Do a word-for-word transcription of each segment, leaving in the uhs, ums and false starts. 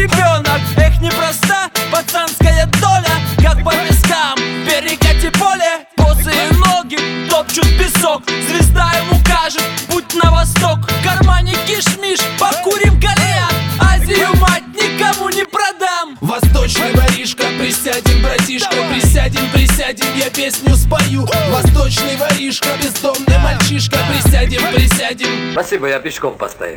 ребенок. Эх, непроста пацанская доля, как по пескам перекати поле. Босые ноги топчут песок, звезда ему кажет путь на восток. В кармане кишмиш, покурим кальян, Азию мать никому не продам. Восточный воришка, присядем, братишка, присядем, присядем, я песню спою. Восточный воришка, бездомный мальчишка, присядем, присядем. Спасибо, я пешком постою.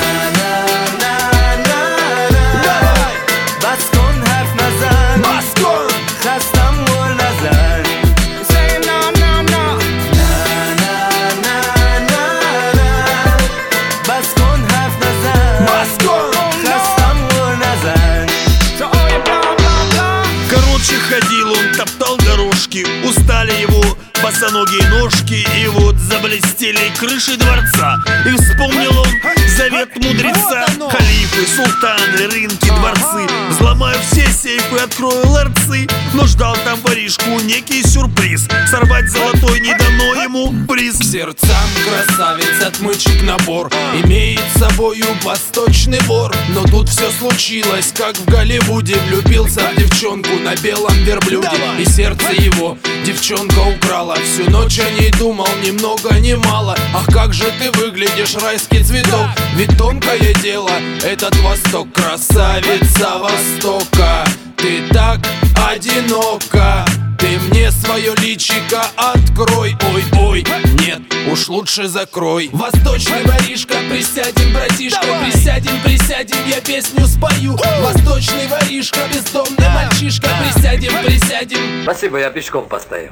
Baskon harf nazar, Baskon khastam mol nazar. Say no no no. Na na na na na. Baskon harf nazar, Baskon khastam mol nazar. So oh yeah blah blah blah. Короче, ходил он, топтал дорожки, устали его босоногие ножки. И вот заблестели крыши дворца, и вспомнил он завет мудреца. Халифы, султаны, рынки, дворцы, взломаю все сейфы, открою ларцы. Но ждал там воришку некий сюрприз, сорвать золотой не дано ему приз. К сердцам красавиц отмычек набор, имеет с собою восточный вор. Но тут все случилось, как в Голливуде. Влюбился в девчонку на белом верблюде, и сердце его девчонка украла. Всю ночь о ней думал, ни много ни мало. Ах, как же ты выглядишь, райский цветок. Ведь тонкое дело этот Восток. Красавица Востока, ты так одинока. Ты мне свое личико открой. Ой-ой, нет, уж лучше закрой. Восточный воришка, присядем, братишка, присядем, присядем, я песню спою. Восточный воришка, бездомный мальчишка, присядем, присядем. Спасибо, я пешком постою.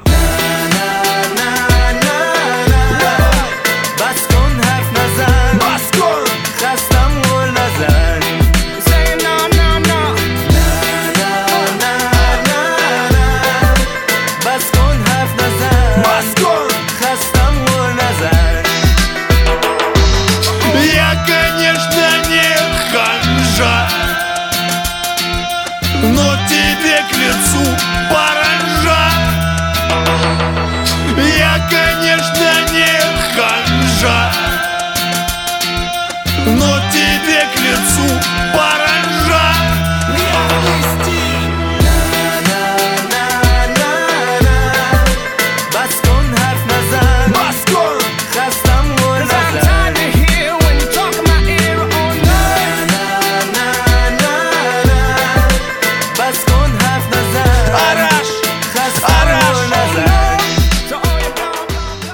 Baskon harf nazar, Baskon khastam mol nazar. Say no no no. Na na na na. Baskon harf nazar, Baskon khastam mol nazar. Я, конечно, не ханжа, но тебе к лицу паранжа. Я, конечно,